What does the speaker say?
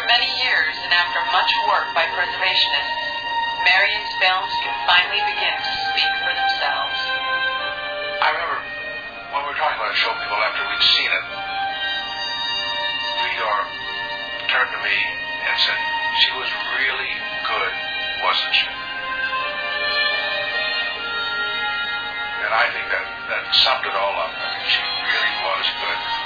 many years and after much work by preservationists, Marion's films can finally begin to speak for themselves. I remember when we were talking about it, show people after we'd seen it, Vidor turned to me and said, "She was really good, wasn't she?" And I think that summed it all up. I mean, she really was good.